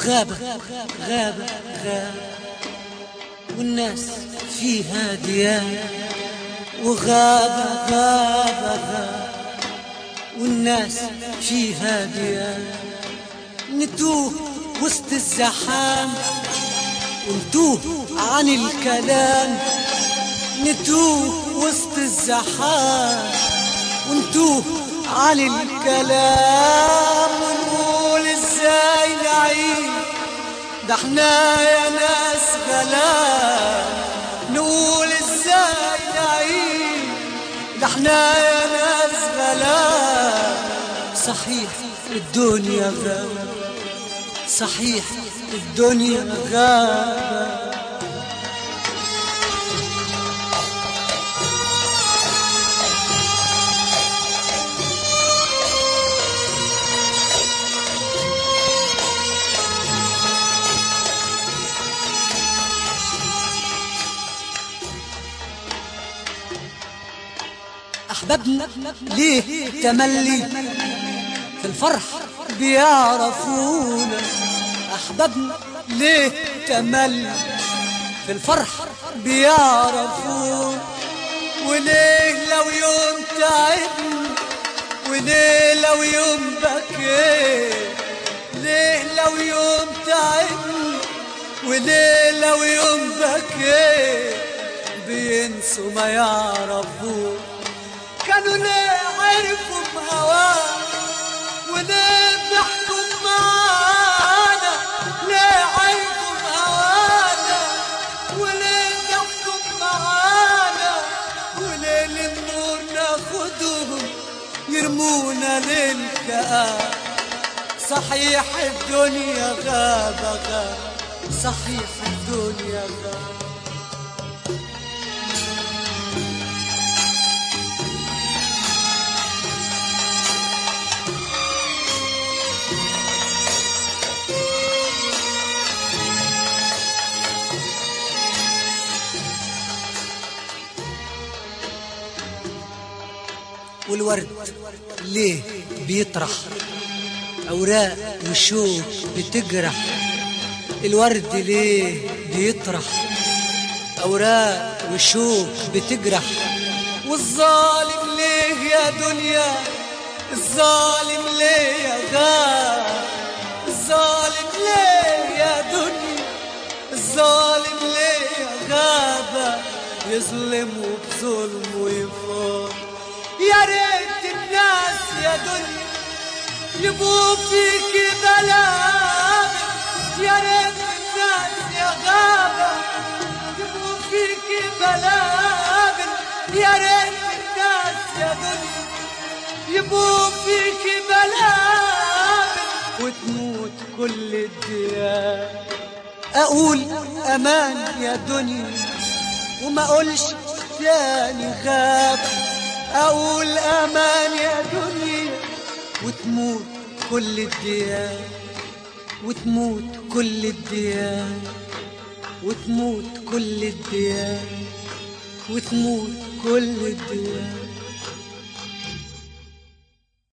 وغابة غابة غابة والناس فيها ديان، وغابة غابة غابة والناس فيها ديان. نتوه وسط الزحام ونتوه عن الكلام، نتوه وسط الزحام ونتوه عن الكلام، ونقول ازاي نعيش ده احنا يا ناس غلاب. نقول ازاي نعيش ده احنا يا ناس غلاب. صحيح الدنيا غابة، صحيح الدنيا غابة. أحبابنا ليه تملي في الفرح بيعرفونا، أحبابنا ليه تملي في الفرح بيعرفونا، وليه لو يوم تعبنا وليه لو يوم بكينا، ليه لو يوم تعبنا وليه لو يوم بكينا بينسوا ما يعرفونا. كانوا ليه عرفوا بهواه وليه ضحكوا معانا، ليه عرفوا بهوانا وليه ضحكوا معانا، وليه للنور ناخدهم يرمونا للكآب. صحيح الدنيا غابة غابة، صحيح الدنيا غابة. والورد ليه بيطرح أوراق وشوك بتجرح، الورد ليه بيطرح أوراق وشوك بتجرح. والظالم ليه يا دنيا، الظالم ليه يا غاب، الظالم ليه يا دنيا، الظالم ليه يا غابة، يظلم وبظلم ويفار. يا ريت الناس يا دنيا يبقوا فيكي بلابل، يا ريت الناس يا غابة يبقوا فيكي بلابل، يا ريت الناس يا دنيا يبقوا فيكي بلابل وتموت كل الديان. أقول أمان يا دنيا وما أقولش تاني غابة، أقول أمان يا دنيا وتموت كل الديان، وتموت كل الديان، وتموت كل الديان، وتموت كل الديان.